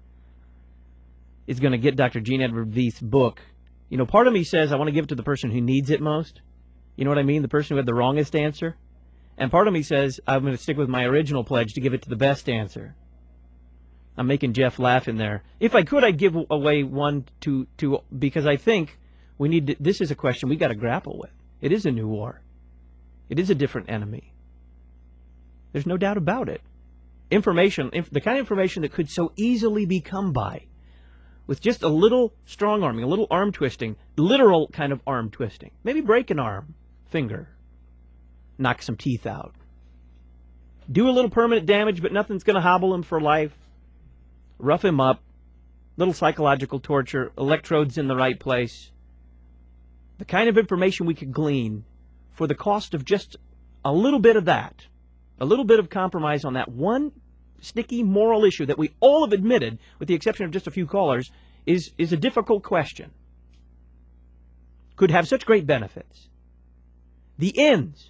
is going to get Doctor Gene Edward Veith's book. You know, part of me says I want to give it to the person who needs it most. You know what I mean? The person who had the wrongest answer. And part of me says I'm going to stick with my original pledge to give it to the best answer. I'm making Jeff laugh in there. If I could, I'd give away one to, to because I think we need to, this is a question we got to grapple with. It is a new war. It is a different enemy. There's no doubt about it. Information, inf the kind of information that could so easily be come by with just a little strong arming, a little arm twisting, literal kind of arm twisting. Maybe break an arm, finger, knock some teeth out. Do a little permanent damage, but nothing's going to hobble him for life. Rough him up, little psychological torture, electrodes in the right place. The kind of information we could glean for the cost of just a little bit of that, a little bit of compromise on that one sticky moral issue that we all have admitted, with the exception of just a few callers, is, is a difficult question. Could have such great benefits. The ends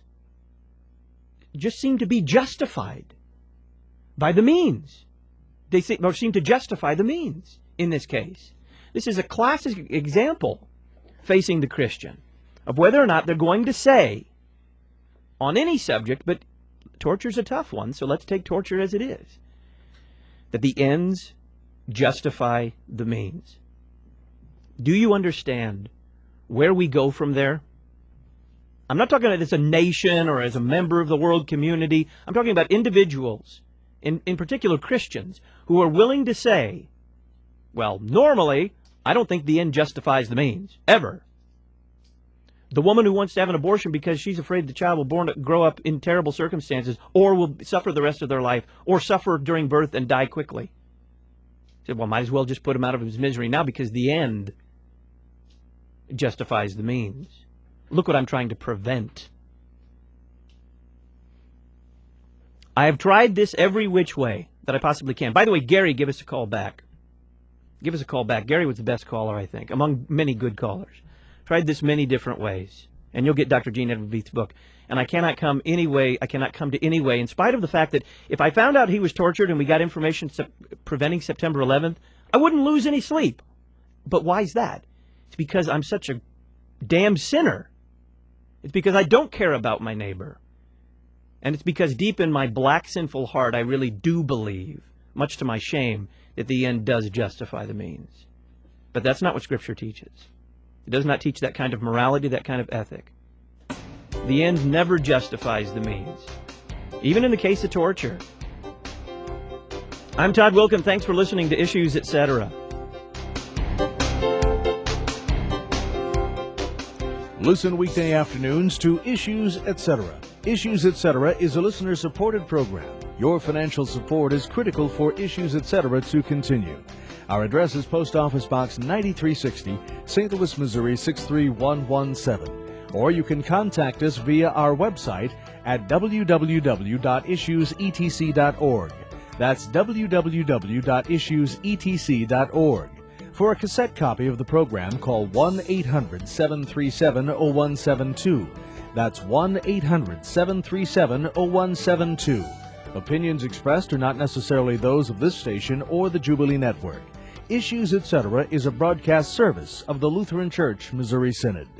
just seem to be justified by the means. They seem, or seem to justify the means in this case. This is a classic example facing the Christian of whether or not they're going to say on any subject, but torture's a tough one, so let's take torture as it is, that the ends justify the means. Do you understand where we go from there? I'm not talking about as a nation or as a member of the world community. I'm talking about individuals, in, in particular Christians, who are willing to say, well, normally, I don't think the end justifies the means, ever. The woman who wants to have an abortion because she's afraid the child will born, grow up in terrible circumstances or will suffer the rest of their life or suffer during birth and die quickly. She said, well, might as well just put him out of his misery now because the end justifies the means. Look what I'm trying to prevent. I have tried this every which way that I possibly can. By the way, Gary, give us a call back. Give us a call back. Gary was the best caller, I think, among many good callers. Tried this many different ways, and you'll get Doctor Gene Edward Veith's book. And I cannot come any way, I cannot come to any way, in spite of the fact that if I found out he was tortured and we got information sep preventing September eleventh, I wouldn't lose any sleep. But why is that? It's because I'm such a damn sinner. It's because I don't care about my neighbor. And it's because deep in my black, sinful heart, I really do believe, much to my shame, that the end does justify the means. But that's not what Scripture teaches. It does not teach that kind of morality, that kind of ethic. The end never justifies the means, even in the case of torture. I'm Todd Wilken. Thanks for listening to Issues, et cetera. Listen weekday afternoons to Issues, et cetera. Issues, et cetera is a listener-supported program. Your financial support is critical for Issues, et cetera to continue. Our address is Post Office Box ninety-three sixty, Saint Louis, Missouri six three one one seven. Or you can contact us via our website at w w w dot issues e t c dot org. That's w w w dot issues e t c dot org. For a cassette copy of the program, call one eight hundred, seven three seven, zero one seven two. That's one eight hundred, seven three seven, zero one seven two. Opinions expressed are not necessarily those of this station or the Jubilee Network. Issues, et cetera is a broadcast service of the Lutheran Church Missouri Synod.